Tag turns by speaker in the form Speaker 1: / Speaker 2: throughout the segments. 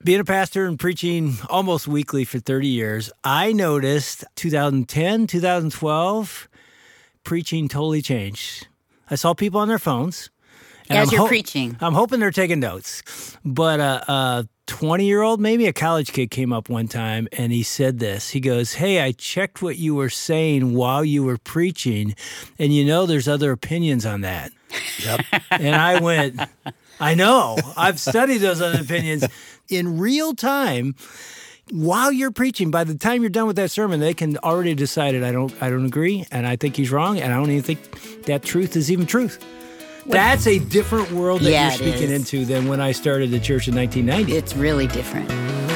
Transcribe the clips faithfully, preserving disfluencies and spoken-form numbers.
Speaker 1: Being a pastor and preaching almost weekly for thirty years, I noticed twenty ten, twenty twelve, preaching totally changed. I saw people on their phones.
Speaker 2: And As
Speaker 1: I'm
Speaker 2: you're
Speaker 1: ho-
Speaker 2: preaching.
Speaker 1: I'm hoping they're taking notes. But a, a twenty-year-old, maybe a college kid, came up one time and he said this. He goes, hey, I checked what you were saying while you were preaching, and you know there's other opinions on that.
Speaker 3: Yep.
Speaker 1: And I went, I know. I've studied those other opinions in real time. While you're preaching, by the time you're done with that sermon, they can already decide I don't I don't agree, and I think he's wrong, and I don't even think that truth is even truth. That's a different world that
Speaker 2: Yeah,
Speaker 1: you're speaking
Speaker 2: is.
Speaker 1: into than when I started the church in nineteen ninety.
Speaker 2: It's really different.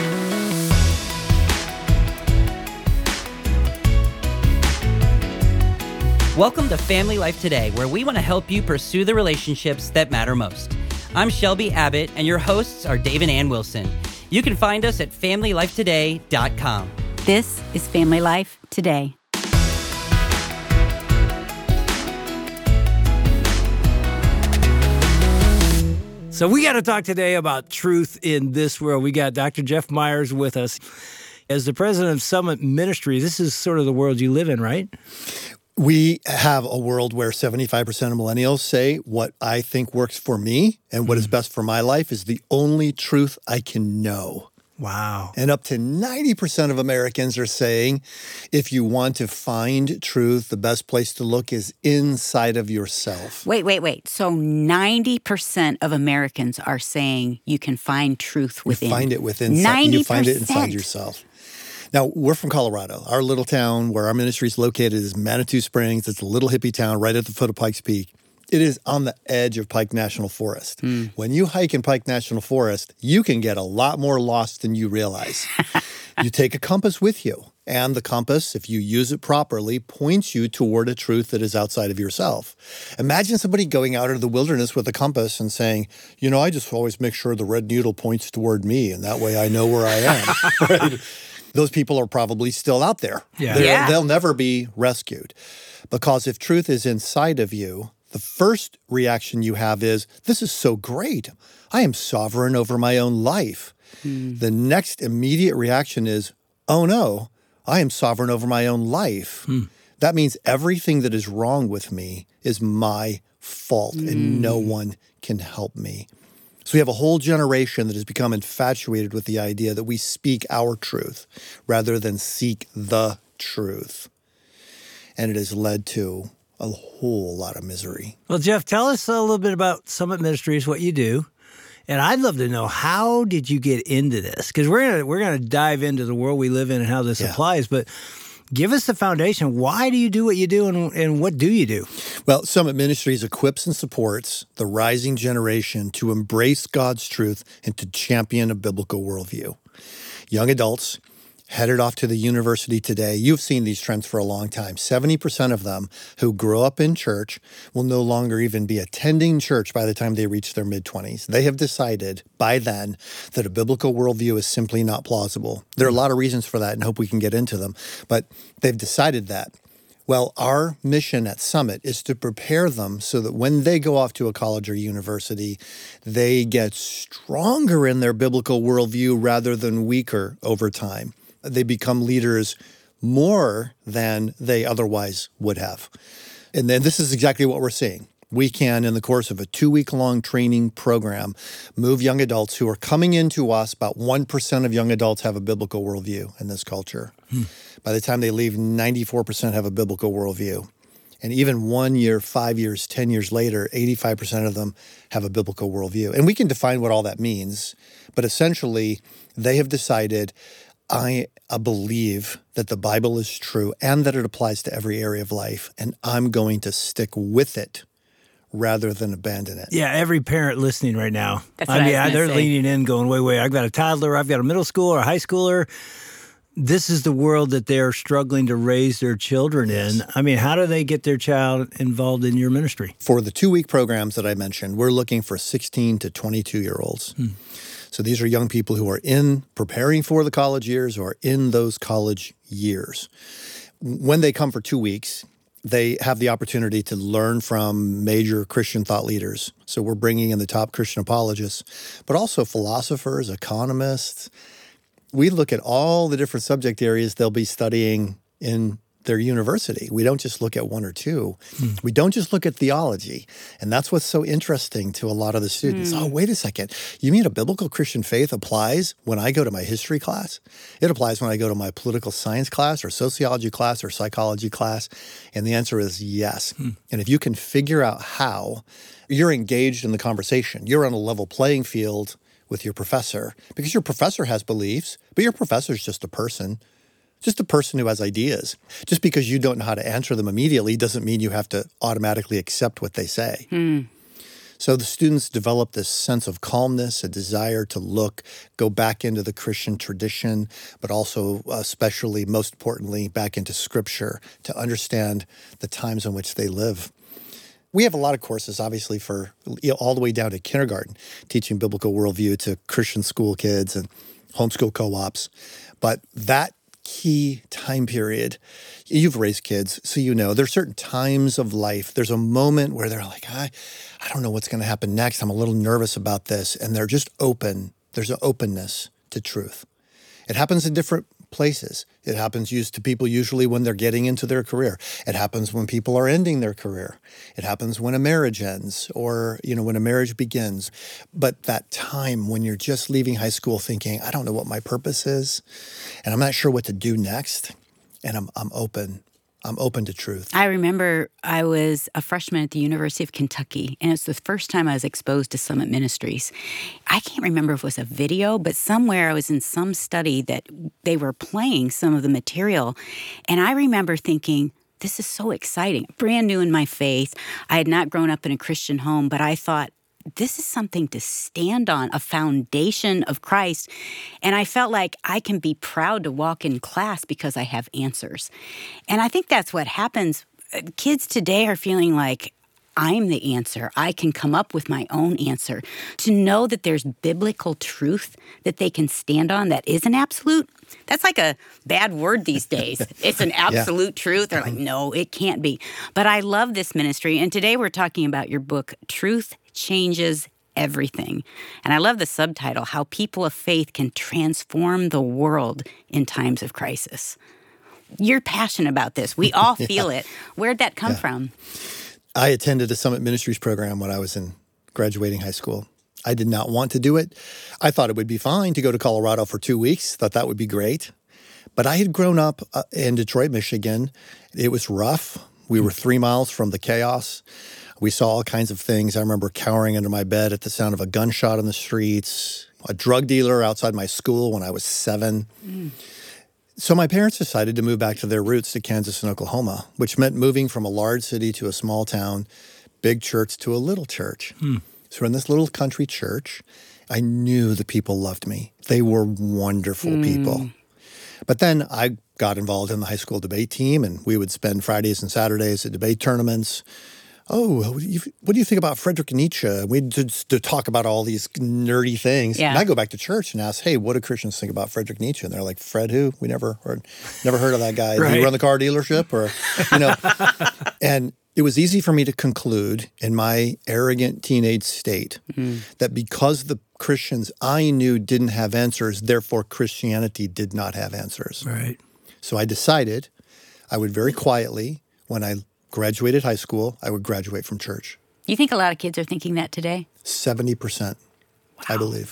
Speaker 4: Welcome to Family Life Today, where we want to help you pursue the relationships that matter most. I'm Shelby Abbott, and your hosts are Dave and Ann Wilson. You can find us at family life today dot com.
Speaker 2: This is Family Life Today.
Speaker 1: So we got to talk today about truth in this world. We got Doctor Jeff Myers with us. As the president of Summit Ministry, this is sort of the world you live in, right?
Speaker 3: We have a world where seventy-five percent of millennials say what I think works for me and what is best for my life is the only truth I can know.
Speaker 1: Wow.
Speaker 3: And up to ninety percent of Americans are saying if you want to find truth, the best place to look is inside of yourself.
Speaker 2: Wait, wait, wait. So ninety percent of Americans are saying you can find truth within.
Speaker 3: You find it within.
Speaker 2: ninety percent.
Speaker 3: You find it inside yourself. Now, we're from Colorado. Our little town where our ministry is located is Manitou Springs. It's a little hippie town right at the foot of Pikes Peak. It is on the edge of Pike National Forest. Mm. When you hike in Pike National Forest, you can get a lot more lost than you realize. You take a compass with you, and the compass, if you use it properly, points you toward a truth that is outside of yourself. Imagine somebody going out into the wilderness with a compass and saying, you know, I just always make sure the red needle points toward me, and that way I know where I am. Right? Those people are probably still out there.
Speaker 1: Yeah.
Speaker 2: Yeah.
Speaker 3: They'll never be rescued. Because if truth is inside of you, the first reaction you have is, this is so great. I am sovereign over my own life. Mm. The next immediate reaction is, oh no, I am sovereign over my own life. Mm. That means everything that is wrong with me is my fault mm. and no one can help me. So we have a whole generation that has become infatuated with the idea that we speak our truth rather than seek the truth. And it has led to a whole lot of misery.
Speaker 1: Well, Jeff, tell us a little bit about Summit Ministries, what you do. And I'd love to know, how did you get into this? Because we're gonna we're gonna dive into the world we live in and how this yeah. applies. But give us the foundation. Why do you do what you do, and, and what do you do?
Speaker 3: Well, Summit Ministries equips and supports the rising generation to embrace God's truth and to champion a biblical worldview. Young adults headed off to the university today, you've seen these trends for a long time. seventy percent of them who grow up in church will no longer even be attending church by the time they reach their mid-twenties. They have decided by then that a biblical worldview is simply not plausible. There are a lot of reasons for that, and hope we can get into them, but they've decided that. Well, our mission at Summit is to prepare them so that when they go off to a college or university, they get stronger in their biblical worldview rather than weaker over time. They become leaders more than they otherwise would have. And then this is exactly what we're seeing. We can, in the course of a two-week-long training program, move young adults who are coming into us. About one percent of young adults have a biblical worldview in this culture. Hmm. By the time they leave, ninety-four percent have a biblical worldview. And even one year, five years, ten years later, eighty-five percent of them have a biblical worldview. And we can define what all that means, but essentially, they have decided, I believe that the Bible is true and that it applies to every area of life, and I'm going to stick with it rather than abandon it.
Speaker 1: Yeah, every parent listening right now.
Speaker 2: That's
Speaker 1: I
Speaker 2: what
Speaker 1: mean,
Speaker 2: I was
Speaker 1: they're
Speaker 2: gonna say.
Speaker 1: leaning in going, wait, wait, I've got a toddler, I've got a middle schooler, a high schooler. This is the world that they're struggling to raise their children in. I mean, how do they get their child involved in your ministry?
Speaker 3: For the two-week programs that I mentioned, we're looking for sixteen to twenty-two-year-olds. Hmm. So these are young people who are in preparing for the college years or in those college years. When they come for two weeks, They have the opportunity to learn from major Christian thought leaders. So we're bringing in the top Christian apologists, but also philosophers, economists. We look at all the different subject areas they'll be studying in their university. We don't just look at one or two. Mm. We don't just look at theology. And that's what's so interesting to a lot of the students. Mm. Oh, wait a second. You mean a biblical Christian faith applies when I go to my history class? It applies when I go to my political science class or sociology class or psychology class. And the answer is yes. Mm. And if you can figure out how, you're engaged in the conversation. You're on a level playing field with your professor because your professor has beliefs, but your professor is just a person. Just a person who has ideas. Just because you don't know how to answer them immediately doesn't mean you have to automatically accept what they say. Hmm. So the students develop this sense of calmness, a desire to look, go back into the Christian tradition, but also, especially, most importantly, back into Scripture to understand the times in which they live. We have a lot of courses, obviously, for you know, all the way down to kindergarten, teaching biblical worldview to Christian school kids and homeschool co-ops. But that key time period. You've raised kids, so you know there's certain times of life. There's a moment where they're like, I, I don't know what's going to happen next. I'm a little nervous about this. And they're just open. There's an openness to truth. It happens in different places. It happens used to people usually when they're getting into their career. It happens when people are ending their career. It happens when a marriage ends or, you know, when a marriage begins. But that time when you're just leaving high school thinking, I don't know what my purpose is, and I'm not sure what to do next, and I'm I'm open. I'm open to truth.
Speaker 2: I remember I was a freshman at the University of Kentucky, and it's the first time I was exposed to Summit Ministries. I can't remember if it was a video, but somewhere I was in some study that they were playing some of the material, and I remember thinking, this is so exciting. Brand new in my faith. I had not grown up in a Christian home, but I thought, this is something to stand on, a foundation of Christ. And I felt like I can be proud to walk in class because I have answers. And I think that's what happens. Kids today are feeling like, I'm the answer. I can come up with my own answer. To know that there's biblical truth that they can stand on that is an absolute, that's like a bad word these days. It's an absolute yeah. truth. They're like, no, it can't be. But I love this ministry. And today we're talking about your book, Truth Changes Everything. And I love the subtitle, How People of Faith Can Transform the World in Times of Crisis. You're passionate about this. We all feel yeah. it. Where'd that come yeah. from?
Speaker 3: I attended a Summit Ministries program when I was in graduating high school. I did not want to do it. I thought it would be fine to go to Colorado for two weeks, thought that would be great. But I had grown up uh, in Detroit, Michigan. It was rough. We were three miles from the chaos. We saw all kinds of things. I remember cowering under my bed at the sound of a gunshot on the streets, a drug dealer outside my school when I was seven. Mm. So my parents decided to move back to their roots to Kansas and Oklahoma, which meant moving from a large city to a small town, big church to a little church. Hmm. So in this little country church, I knew the people loved me. They were wonderful mm. people. But then I got involved in the high school debate team, and we would spend Fridays and Saturdays at debate tournaments. Oh, what do you, what do you think about Friedrich Nietzsche? We'd just to talk about all these nerdy things.
Speaker 2: Yeah.
Speaker 3: And I go back to church and ask, hey, what do Christians think about Friedrich Nietzsche? And they're like, Fred who? We never heard, never heard of that guy. Right. Did he run the car dealership? Or, you know. And it was easy for me to conclude in my arrogant teenage state mm-hmm. that because the Christians I knew didn't have answers, therefore Christianity did not have answers.
Speaker 1: Right.
Speaker 3: So I decided I would very quietly, when I graduated high school, I would graduate from church.
Speaker 2: You think a lot of kids are thinking that today?
Speaker 3: seventy percent,
Speaker 2: wow.
Speaker 3: I believe.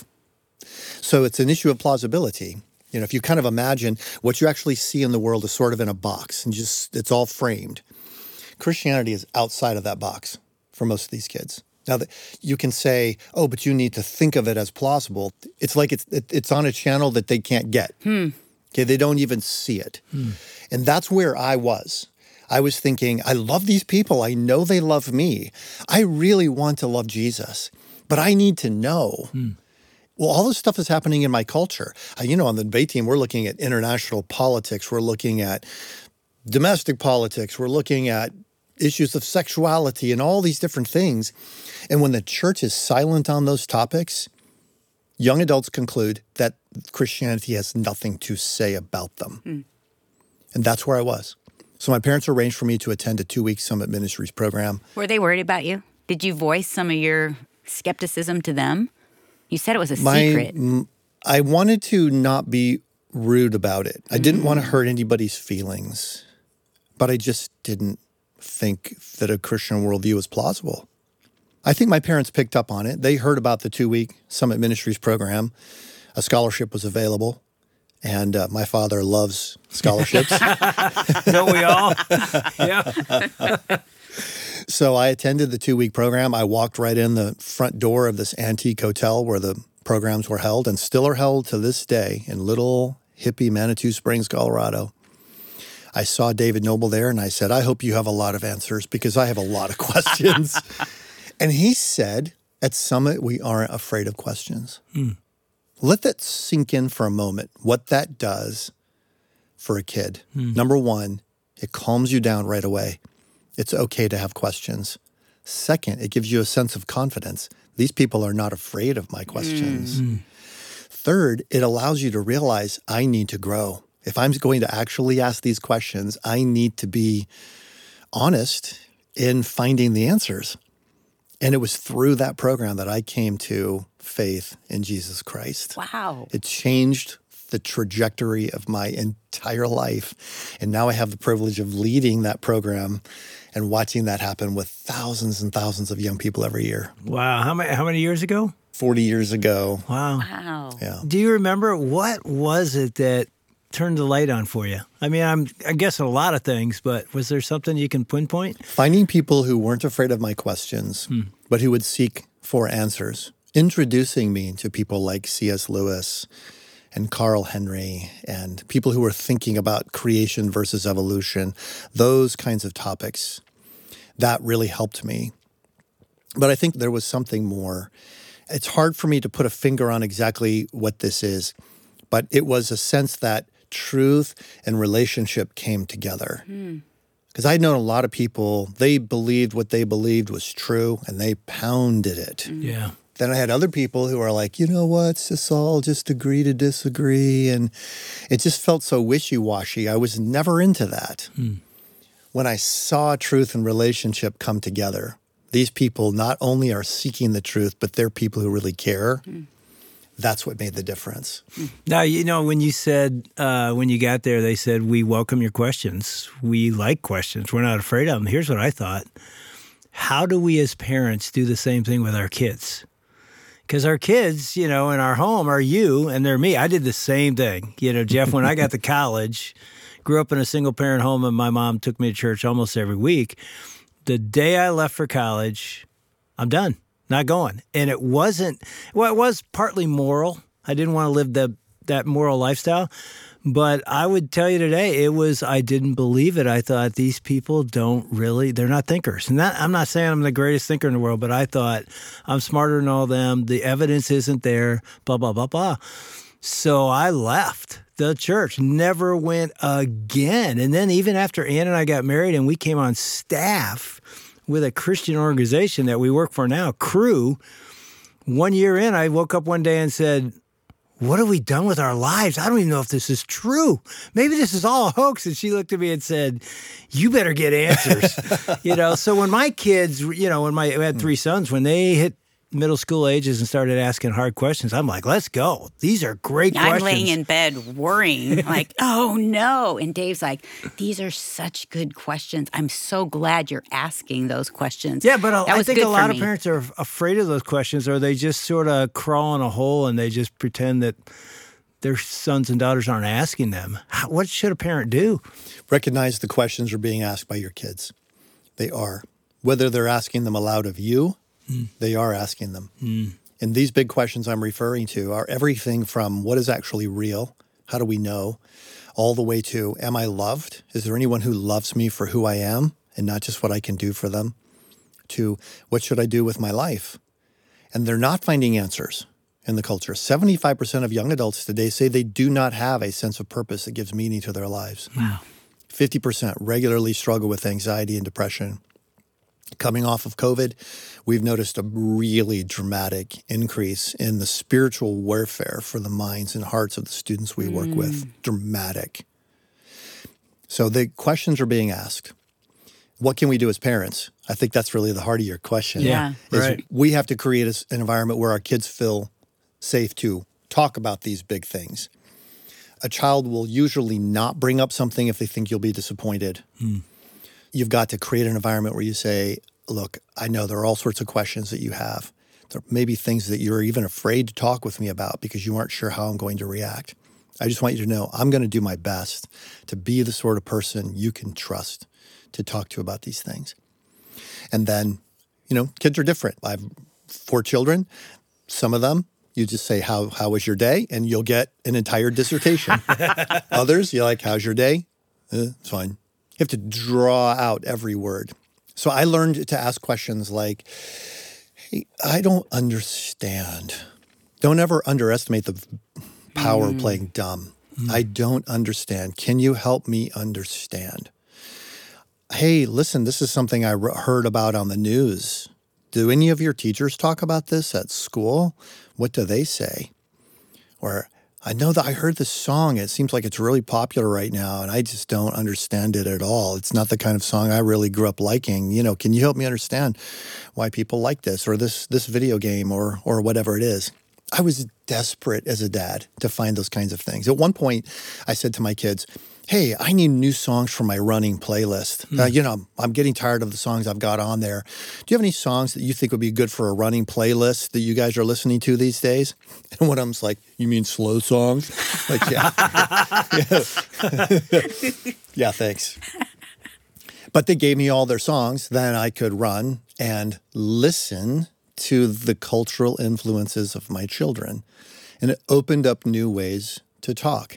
Speaker 3: So it's an issue of plausibility. You know, if you kind of imagine what you actually see in the world is sort of in a box and just it's all framed. Christianity is outside of that box for most of these kids. Now, you can say, oh, but you need to think of it as plausible. It's like it's it, it's on a channel that they can't get. Hmm. Okay, they don't even see it. Hmm. And that's where I was. I was thinking, I love these people. I know they love me. I really want to love Jesus, but I need to know. Hmm. Well, all this stuff is happening in my culture. Uh, you know, on the debate team, we're looking at international politics. We're looking at domestic politics. We're looking at issues of sexuality and all these different things. And when the church is silent on those topics, young adults conclude that Christianity has nothing to say about them. Hmm. And that's where I was. So my parents arranged for me to attend a two-week Summit Ministries program.
Speaker 2: Were they worried about you? Did you voice some of your skepticism to them? You said it was a
Speaker 3: My,
Speaker 2: secret.
Speaker 3: m- I wanted to not be rude about it. I didn't want to hurt anybody's feelings, but I just didn't think that a Christian worldview was plausible. I think my parents picked up on it. They heard about the two-week Summit Ministries program. A scholarship was available, and uh, my father loves scholarships.
Speaker 1: Don't we all? Yeah.
Speaker 3: So I attended the two-week program. I walked right in the front door of this antique hotel where the programs were held and still are held to this day in little hippie Manitou Springs, Colorado. I saw David Noble there, and I said, I hope you have a lot of answers because I have a lot of questions. And he said, at Summit, we aren't afraid of questions. Hmm. Let that sink in for a moment, what that does for a kid. Hmm. Number one, it calms you down right away. It's okay to have questions. Second, it gives you a sense of confidence. These people are not afraid of my questions. Mm. Third, it allows you to realize I need to grow. If I'm going to actually ask these questions, I need to be honest in finding the answers. And it was through that program that I came to faith in Jesus Christ.
Speaker 2: Wow.
Speaker 3: It changed the trajectory of my entire life. And now I have the privilege of leading that program and watching that happen with thousands and thousands of young people every year.
Speaker 1: Wow. How many, how many years ago?
Speaker 3: forty years ago.
Speaker 1: Wow.
Speaker 2: Wow.
Speaker 3: Yeah.
Speaker 1: Do you remember what was it that turned the light on for you? I mean, I'm I guess a lot of things, but was there something you can pinpoint?
Speaker 3: Finding people who weren't afraid of my questions, hmm. but who would seek for answers. Introducing me to people like C S Lewis and Carl Henry and people who were thinking about creation versus evolution, those kinds of topics, that really helped me. But I think there was something more. It's hard for me to put a finger on exactly what this is, but it was a sense that truth and relationship came together. Because mm. I'd known a lot of people, they believed what they believed was true, and they pounded it.
Speaker 1: Mm. Yeah.
Speaker 3: Then I had other people who are like, you know what, it's just all just agree to disagree. And it just felt so wishy-washy. I was never into that. Mm. When I saw truth and relationship come together, these people not only are seeking the truth, but they're people who really care. Mm. That's what made the difference.
Speaker 1: Now, you know, when you said, uh, when you got there, they said, we welcome your questions. We like questions. We're not afraid of them. Here's what I thought. How do we as parents do the same thing with our kids? Because our kids, you know, in our home are you and they're me. I did the same thing. You know, Jeff, when I got to college, grew up in a single-parent home, and my mom took me to church almost every week. The day I left for college, I'm done, not going. And it wasn't, well, it was partly moral. I didn't want to live the, that moral lifestyle. But I would tell you today, it was, I didn't believe it. I thought these people don't really, they're not thinkers. And that, I'm not saying I'm the greatest thinker in the world, but I thought I'm smarter than all of them. The evidence isn't there, blah, blah, blah, blah. So I left the church, never went again. And then even after Ann and I got married and we came on staff with a Christian organization that we work for now, Crew, one year in, I woke up one day and said, what have we done with our lives? I don't even know if this is true. Maybe this is all a hoax. And she looked at me and said, you better get answers. you know, so when my kids, you know, when my, I had three sons, when they hit middle school ages and started asking hard questions, I'm like, let's go. These are great
Speaker 2: I'm
Speaker 1: questions.
Speaker 2: I'm laying in bed worrying, like, oh no. And Dave's like, these are such good questions. I'm so glad you're asking those questions.
Speaker 1: Yeah, but I think a lot of
Speaker 2: me.
Speaker 1: parents are afraid of those questions, or they just sort of crawl in a hole and they just pretend that their sons and daughters aren't asking them. What should a parent do?
Speaker 3: Recognize the questions are being asked by your kids. They are. Whether they're asking them aloud of you, mm. they are asking them. Mm. And these big questions I'm referring to are everything from what is actually real, how do we know, all the way to, am I loved? Is there anyone who loves me for who I am and not just what I can do for them? To, what should I do with my life? And they're not finding answers in the culture. seventy-five percent of young adults today say they do not have a sense of purpose that gives meaning to their lives.
Speaker 1: Wow.
Speaker 3: fifty percent regularly struggle with anxiety and depression. Coming off of COVID, we've noticed a really dramatic increase in the spiritual warfare for the minds and hearts of the students we work mm. with. Dramatic. So the questions are being asked. What can we do as parents? I think that's really the heart of your question.
Speaker 2: Yeah.
Speaker 3: Is
Speaker 1: Right.
Speaker 3: We have to create a, an environment where our kids feel safe to talk about these big things. A child will usually not bring up something if they think you'll be disappointed. Hmm. You've got to create an environment where you say, look, I know there are all sorts of questions that you have. There may be things that you're even afraid to talk with me about because you aren't sure how I'm going to react. I just want you to know I'm going to do my best to be the sort of person you can trust to talk to about these things. And then, you know, kids are different. I have four children. Some of them, you just say, how how was your day? And you'll get an entire dissertation. Others, you're like, how's your day? Eh, it's fine. You have to draw out every word. So I learned to ask questions like, hey, I don't understand. Don't ever underestimate the power mm. of playing dumb. Mm. I don't understand. Can you help me understand? Hey, listen, this is something I heard about on the news. Do any of your teachers talk about this at school? What do they say? Or, I know that I heard this song. It seems like it's really popular right now, and I just don't understand it at all. It's not the kind of song I really grew up liking. You know, can you help me understand why people like this or this this video game or or whatever it is? I was desperate as a dad to find those kinds of things. At one point, I said to my kids, hey, I need new songs for my running playlist. Hmm. Uh, you know, I'm getting tired of the songs I've got on there. Do you have any songs that you think would be good for a running playlist that you guys are listening to these days? And one of them's like, you mean slow songs? Like, yeah. yeah. Yeah, thanks. But they gave me all their songs. Then I could run and listen to the cultural influences of my children. And it opened up new ways to talk.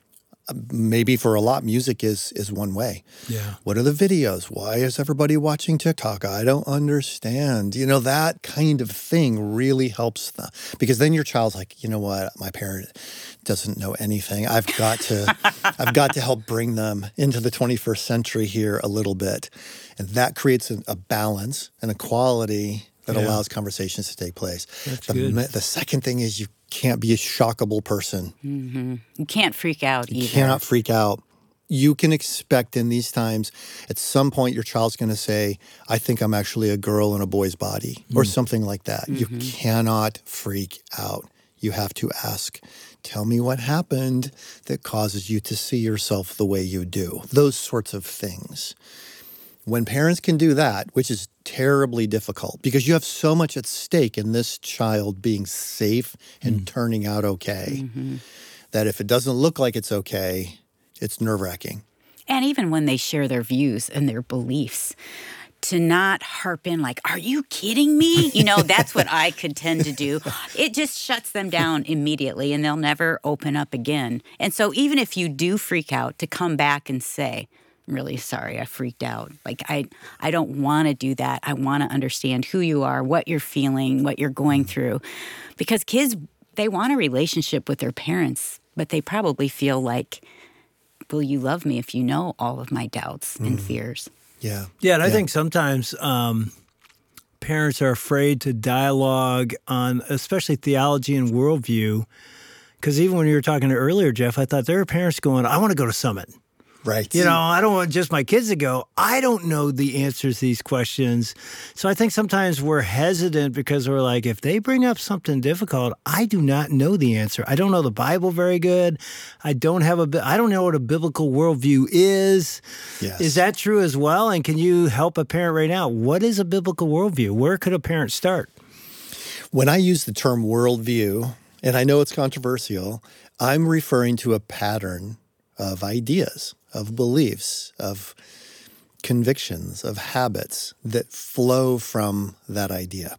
Speaker 3: Maybe for a lot, music is is one way.
Speaker 1: Yeah.
Speaker 3: What are the videos? Why is everybody watching TikTok? I don't understand. You know, that kind of thing really helps them. Because then your child's like, you know what, my parent doesn't know anything. I've got to I've got to help bring them into the twenty-first century here a little bit. And that creates a, a balance and a quality that yeah. allows conversations to take place.
Speaker 1: That's
Speaker 3: the,
Speaker 1: good.
Speaker 3: The second thing is you can't be a shockable person.
Speaker 2: Mm-hmm. You can't freak out
Speaker 3: you
Speaker 2: either.
Speaker 3: You cannot freak out. You can expect in these times, at some point, your child's going to say, I think I'm actually a girl in a boy's body, mm. or something like that. Mm-hmm. You cannot freak out. You have to ask, tell me what happened that causes you to see yourself the way you do. Those sorts of things. When parents can do that, which is terribly difficult because you have so much at stake in this child being safe and mm. turning out okay, mm-hmm. that if it doesn't look like it's okay, it's nerve-wracking.
Speaker 2: And even when they share their views and their beliefs, to not harp in like, are you kidding me? You know, that's what I could tend to do. It just shuts them down immediately and they'll never open up again. And so even if you do freak out, to come back and say, I'm really sorry, I freaked out. Like, I, I don't want to do that. I want to understand who you are, what you're feeling, what you're going through. Because kids, they want a relationship with their parents, but they probably feel like, will you love me if you know all of my doubts and mm. fears?
Speaker 3: Yeah.
Speaker 1: Yeah, and I
Speaker 3: yeah.
Speaker 1: think sometimes um, parents are afraid to dialogue on especially theology and worldview. Because even when you were talking earlier, Jeff, I thought there are parents going, I want to go to Summit.
Speaker 3: Right.
Speaker 1: You know, I don't want just my kids to go, I don't know the answers to these questions. So I think sometimes we're hesitant because we're like, if they bring up something difficult, I do not know the answer. I don't know the Bible very good. I don't have a, I don't know what a biblical worldview is.
Speaker 3: Yes.
Speaker 1: Is that true as well? And can you help a parent right now? What is a biblical worldview? Where could a parent start?
Speaker 3: When I use the term worldview, and I know it's controversial, I'm referring to a pattern of ideas, of beliefs, of convictions, of habits that flow from that idea.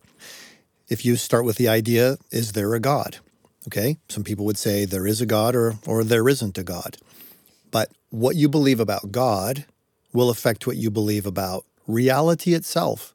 Speaker 3: If you start with the idea, is there a God? Okay, some people would say there is a God or, or there isn't a God. But what you believe about God will affect what you believe about reality itself.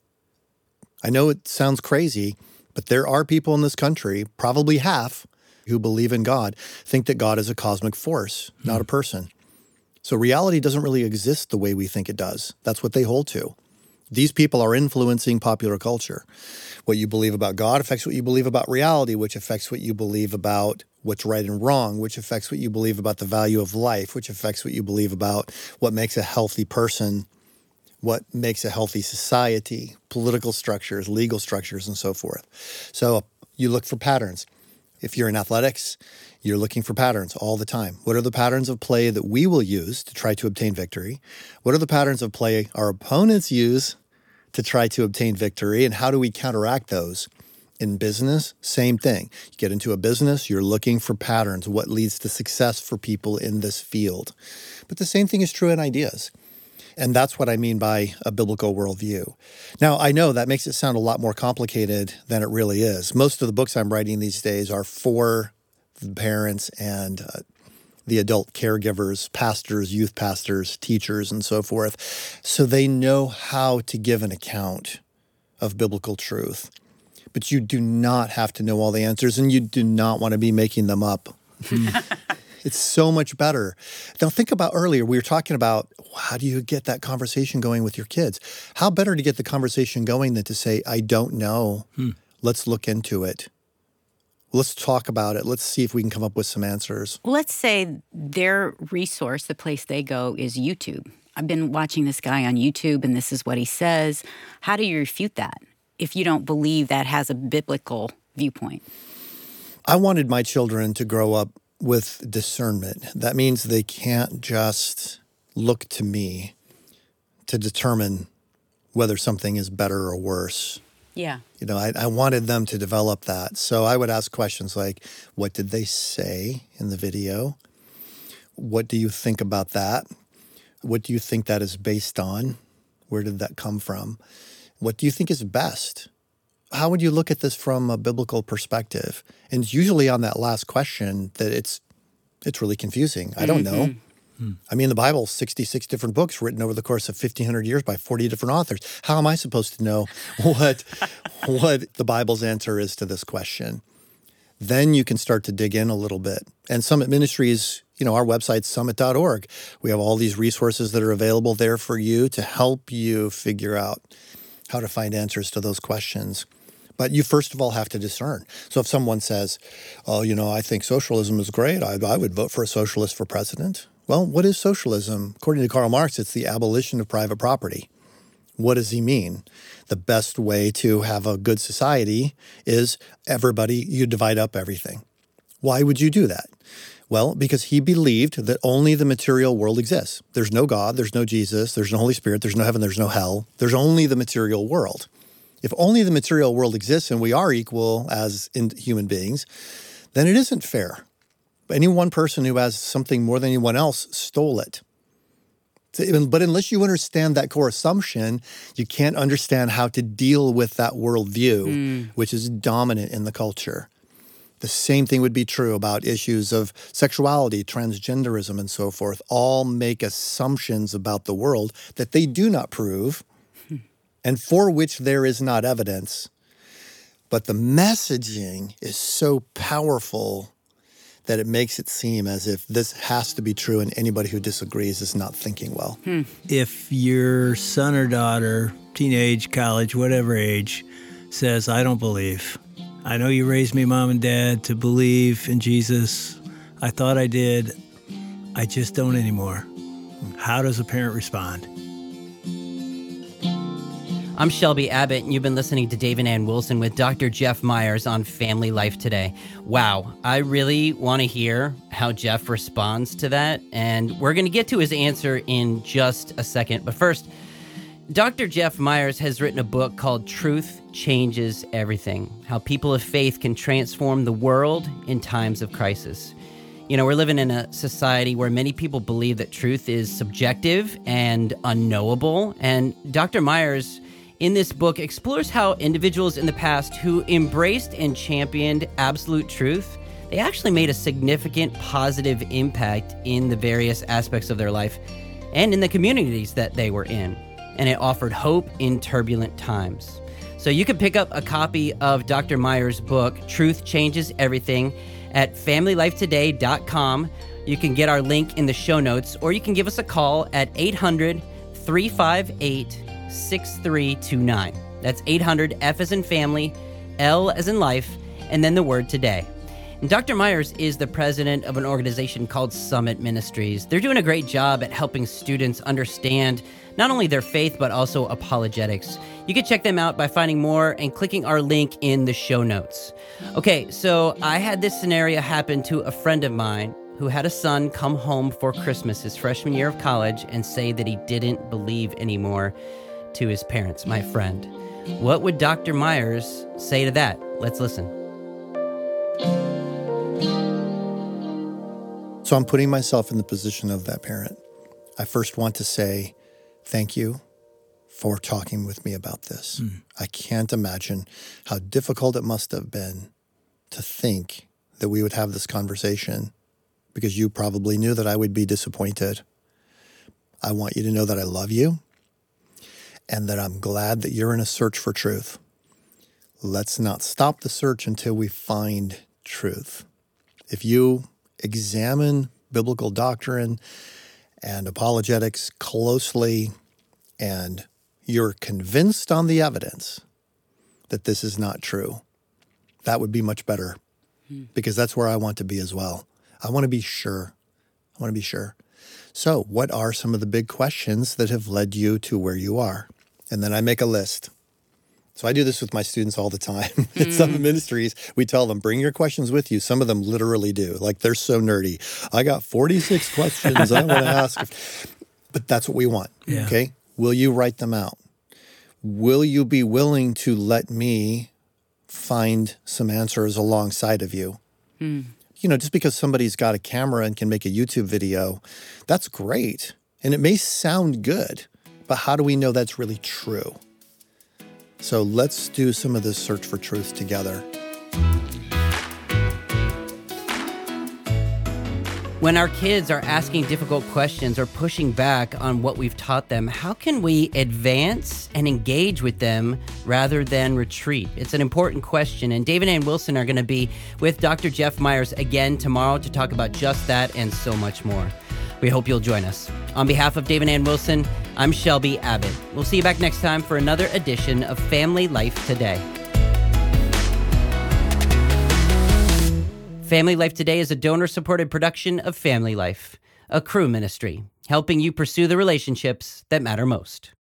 Speaker 3: I know it sounds crazy, but there are people in this country, probably half, who believe in God, think that God is a cosmic force, mm-hmm. not a person. So reality doesn't really exist the way we think it does. That's what they hold to. These people are influencing popular culture. What you believe about God affects what you believe about reality, which affects what you believe about what's right and wrong, which affects what you believe about the value of life, which affects what you believe about what makes a healthy person, what makes a healthy society, political structures, legal structures, and so forth. So you look for patterns. If you're in athletics, you're looking for patterns all the time. What are the patterns of play that we will use to try to obtain victory? What are the patterns of play our opponents use to try to obtain victory? And how do we counteract those? In business, same thing. You get into a business, you're looking for patterns, what leads to success for people in this field. But the same thing is true in ideas. And that's what I mean by a biblical worldview. Now, I know that makes it sound a lot more complicated than it really is. Most of the books I'm writing these days are for the parents and uh, the adult caregivers, pastors, youth pastors, teachers, and so forth, so they know how to give an account of biblical truth. But you do not have to know all the answers, and you do not want to be making them up. It's so much better. Now, think about earlier, we were talking about how do you get that conversation going with your kids? How better to get the conversation going than to say, I don't know. Hmm. Let's look into it. Let's talk about it. Let's see if we can come up with some answers.
Speaker 2: Let's say their resource, the place they go, is YouTube. I've been watching this guy on YouTube, and this is what he says. How do you refute that if you don't believe that has a biblical viewpoint?
Speaker 3: I wanted my children to grow up with discernment. That means they can't just look to me to determine whether something is better or worse.
Speaker 2: Yeah.
Speaker 3: You know, I, I wanted them to develop that. So I would ask questions like, what did they say in the video? What do you think about that? What do you think that is based on? Where did that come from? What do you think is best? How would you look at this from a biblical perspective? And it's usually on that last question that it's it's really confusing. I don't know. Mm-hmm. I mean, the Bible's sixty-six different books written over the course of fifteen hundred years by forty different authors. How am I supposed to know what what the Bible's answer is to this question? Then you can start to dig in a little bit. And Summit Ministries, you know, our website's summit dot org. We have all these resources that are available there for you to help you figure out how to find answers to those questions. But you first of all have to discern. So if someone says, oh, you know, I think socialism is great, I, I would vote for a socialist for president. Well, what is socialism? According to Karl Marx, it's the abolition of private property. What does he mean? The best way to have a good society is everybody, you divide up everything. Why would you do that? Well, because he believed that only the material world exists. There's no God, there's no Jesus, there's no Holy Spirit, there's no heaven, there's no hell. There's only the material world. If only the material world exists and we are equal as in human beings, then it isn't fair. Any one person who has something more than anyone else stole it. But unless you understand that core assumption, you can't understand how to deal with that worldview, mm. which is dominant in the culture. The same thing would be true about issues of sexuality, transgenderism, and so forth. All make assumptions about the world that they do not prove and for which there is not evidence. But the messaging is so powerful that it makes it seem as if this has to be true and anybody who disagrees is not thinking well.
Speaker 1: Hmm. If your son or daughter, teenage, college, whatever age, says, I don't believe. I know you raised me, mom and dad, to believe in Jesus. I thought I did. I just don't anymore. How does a parent respond?
Speaker 4: I'm Shelby Abbott, and you've been listening to Dave and Ann Wilson with Doctor Jeff Myers on Family Life Today. Wow, I really want to hear how Jeff responds to that, and we're going to get to his answer in just a second. But first, Doctor Jeff Myers has written a book called Truth Changes Everything: How People of Faith Can Transform the World in Times of Crisis. You know, we're living in a society where many people believe that truth is subjective and unknowable, and Doctor Myers in this book explores how individuals in the past who embraced and championed absolute truth, they actually made a significant positive impact in the various aspects of their life and in the communities that they were in. And it offered hope in turbulent times. So you can pick up a copy of Doctor Myers' book, Truth Changes Everything, at family life today dot com. You can get our link in the show notes, or you can give us a call at eight hundred, three five eight, six three two nine. That's eight hundred, F as in family, L as in life, and then the word today. Doctor Myers is the president of an organization called Summit Ministries. They're doing a great job at helping students understand not only their faith, but also apologetics. You can check them out by finding more and clicking our link in the show notes. Okay, so I had this scenario happen to a friend of mine who had a son come home for Christmas his freshman year of college and say that he didn't believe anymore to his parents, my friend. What would Doctor Myers say to that? Let's listen.
Speaker 3: So I'm putting myself in the position of that parent. I first want to say thank you for talking with me about this. Mm. I can't imagine how difficult it must have been to think that we would have this conversation because you probably knew that I would be disappointed. I want you to know that I love you and that I'm glad that you're in a search for truth. Let's not stop the search until we find truth. If you examine biblical doctrine and apologetics closely, and you're convinced on the evidence that this is not true, that would be much better, hmm. because that's where I want to be as well. I want to be sure. I want to be sure. So what are some of the big questions that have led you to where you are? And then I make a list. So I do this with my students all the time. In some ministries, we tell them, bring your questions with you. Some of them literally do. Like, they're so nerdy. I got forty-six questions I want to ask. But that's what we want, yeah. Okay? Will you write them out? Will you be willing to let me find some answers alongside of you? Hmm. You know, just because somebody's got a camera and can make a YouTube video, that's great. And it may sound good, but how do we know that's really true? So let's do some of this search for truth together.
Speaker 4: When our kids are asking difficult questions or pushing back on what we've taught them, how can we advance and engage with them rather than retreat? It's an important question, and David and Wilson are going to be with Doctor Jeff Myers again tomorrow to talk about just that and so much more. We hope you'll join us. On behalf of David and Wilson, I'm Shelby Abbott. We'll see you back next time for another edition of Family Life Today. Family Life Today is a donor-supported production of Family Life, a Cru ministry, helping you pursue the relationships that matter most.